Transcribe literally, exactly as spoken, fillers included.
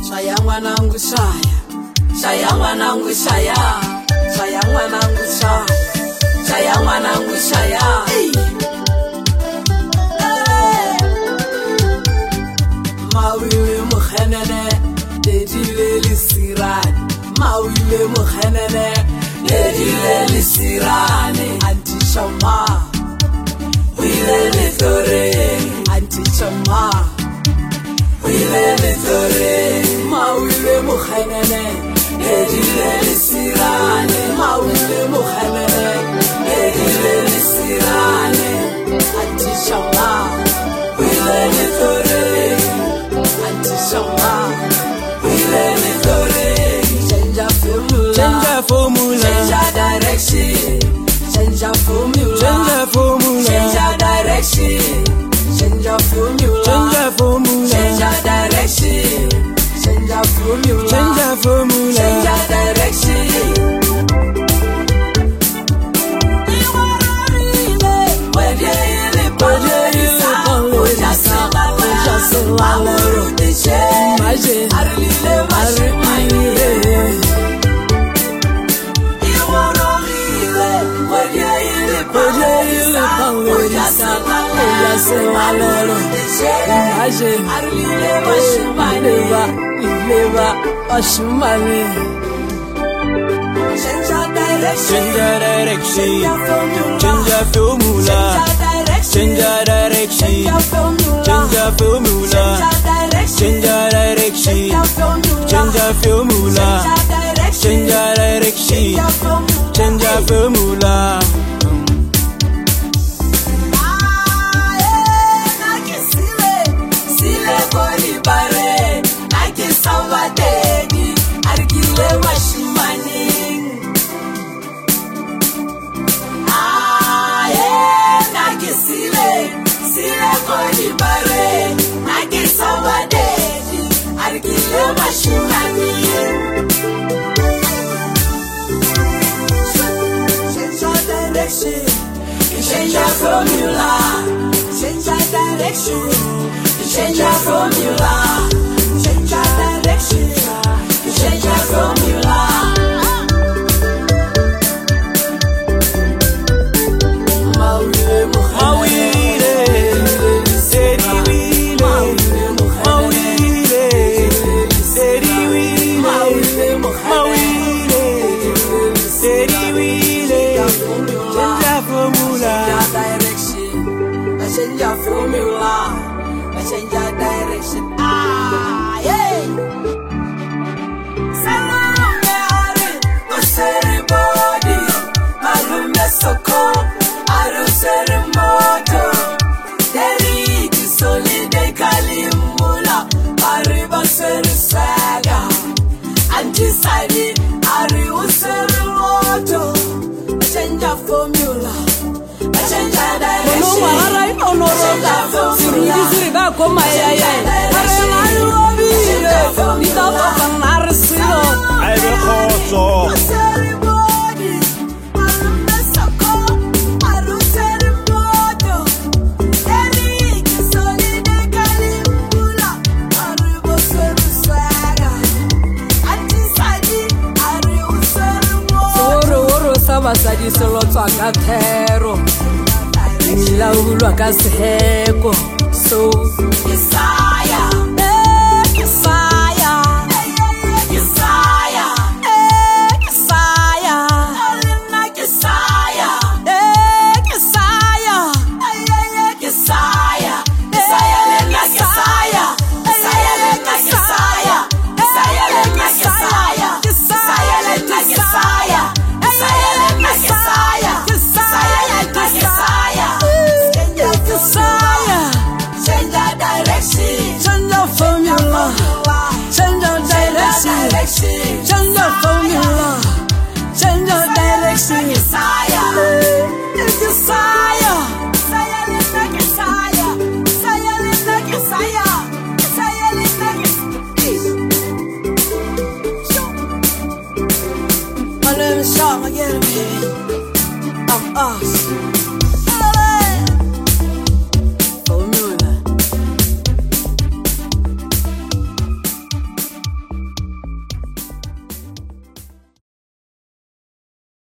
Shaya mwanangu shaya, shaya mwanangu shaya, shaya mwanangu shaya, shaya mwanangu shaya. Hey. Hey. Mawile mukhenene, dedile lisirani. Mawile mukhenene, dedile lisirani. Anti Shama, wile litore. Anti Shama, wile litore. Mawile mukhenene, dedile lisirani. Mawile mukhenene, dedile lisirani. Anti Shama, wile litore. Anti Shama, wile litore. Change your formula, change your formula, change your direction, change your formula, change your formula, change your direction, change your formula, change your formula, change your direction, change your formula, change your formula, change your direction. Change your direction, change your formula, change your direction, change your formula, change your direction, change your formula, change your direction, change your formula. Change your formula, change your direction, change your formula, change your direction, change your formula. Mawile mawile, steady wheeling, mawile, steady wheeling, mawile mawile, steady wheeling. Change your formula, change your direction. Ah, yeah. Salome ari, oseri body, malume soko, aru seri moto. Deri kisolide kalimula, ariba seri saga. Anti-sadi, ari useri moto. Change your formula, change your direction. Basadi solo tsaka thero Nila ulwa ka seheko So Isaiah